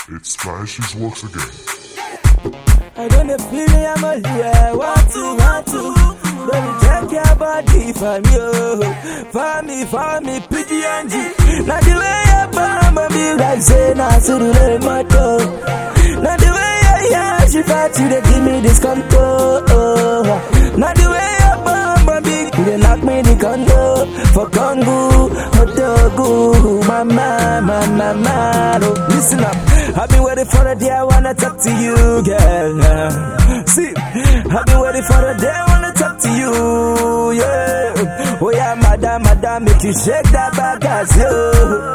It's Flashy's once again. I don't feel it, I'm only where I want to. Baby, take your body for me, for me, PG&G. Now the way you bomb, I be like say, nah, so do they matter. Now the way she fight you, they give me this control. Now the way you bomb, I be, they knock me the condo. For Congo, Otogu, mama, oh. Listen up, I've been waiting for the day I wanna talk to you, girl. See, I've been waiting for the day I wanna talk to you, yeah. Oh yeah, madam, make you shake that back as you.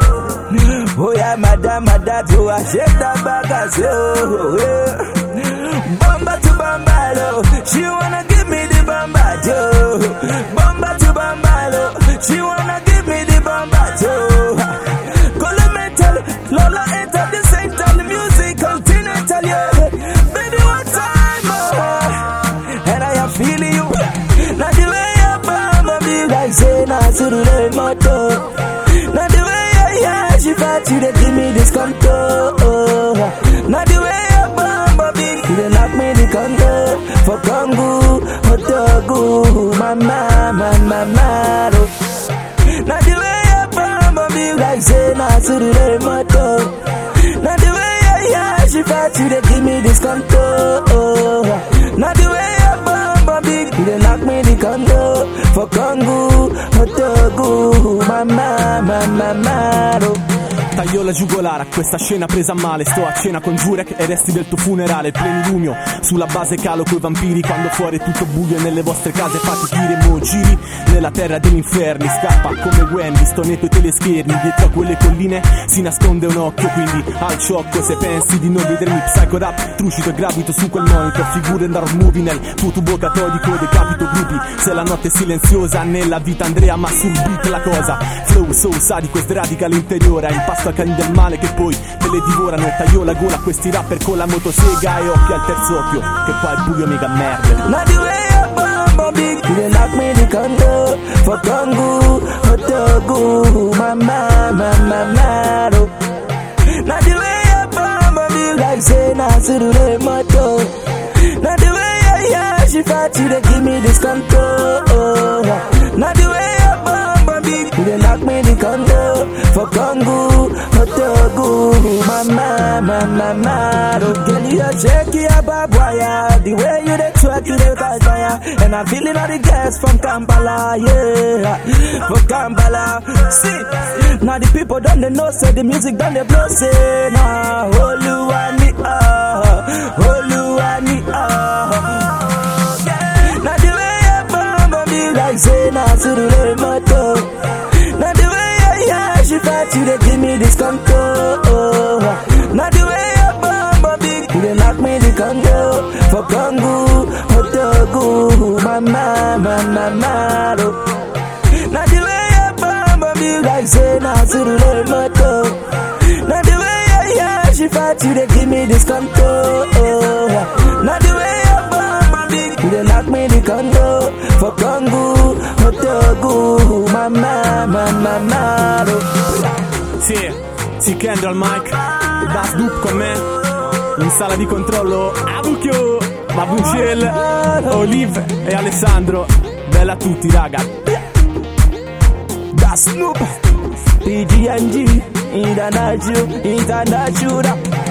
Oh yeah, madam, do I shake that back as you, yeah. Bamba to Bambalo, she wanna give me the Bamba, Joe. Bamba to Bambalo, she wanna give me the Bamba, Joe. Color metal, Lola enter the same time, the music continental, yeah. Baby, one time more, and I am feeling you. Now the way you Bamba be like say, nah, so do they matter. Now the way she fight you, they give me this control. Now the way you Bamba be, they knock me the condo. For Congo, Otogu, mama, oh. Now the way you Bamba be like say, nah, so do they matter. Now the way she fight you, they give me this control. Now the way you Bamba be, they knock me the condo. For Congo, Otogu, mama, oh. Taglio la giugolare a questa scena presa a male. Sto a cena con Jurek e resti del tuo funerale. Plenilunio, sulla base calo coi vampiri. Quando fuori è tutto buio e nelle vostre case fate tiri. Mo giri nella terra degli inferni. Scappa come Wendy, sto netto i teleschermi. Dietro a quelle colline si nasconde un occhio. Quindi al ciocco se pensi di non vedermi. Psycho rap, trucido e gravito su quel monitor. Figure da rock movie nel tuo tubo catodico. Decapito gruppi, se la notte è silenziosa. Nella vita Andrea ma sul beat la cosa. Flow so sadico e sradica l'interiore. Impasto a cani del male che poi te le divorano. Taglio la gola a questi rapper con la motosega. E occhio al terzo occhio che qua è buio mega merda. Now the way you Bamba big, they knock me the condo. For Congo, Otogu, mama, oh. Now the way you Bamba big, like say, nah, so do they matter. Now the way she fight you, they give me this control. Now the way you Bamba big, they knock me the condo. For Congo, Otogu, mama, oh. Girl, you shake your babwaya. The way you dey twerk, you dey catch fire. And I'm feeling all the gas from Kampala, yeah. For Kampala, see. Now the people don't they know, say the music don't they blow, say nah. Oluwani, Oluwani, Now the way you Bamba be like say nah, so do they matter. Now the way she fight you, they give me this control. Now the way you Bamba big, they knock me the condo. For Congo, Otogu, mama, oh. Now the way you Bamba big, like say, nah, so do they matter. Now the way she fight you, they give me this control. Now the way you Bamba big, they knock me the condo. For Congo, Otogu, mama, oh. Sì, Kendall Mike, Das Dup con me, in sala di controllo, Abucchio, Mabucel, Olive e Alessandro, bella a tutti raga. Das Snoop, PG&G, international.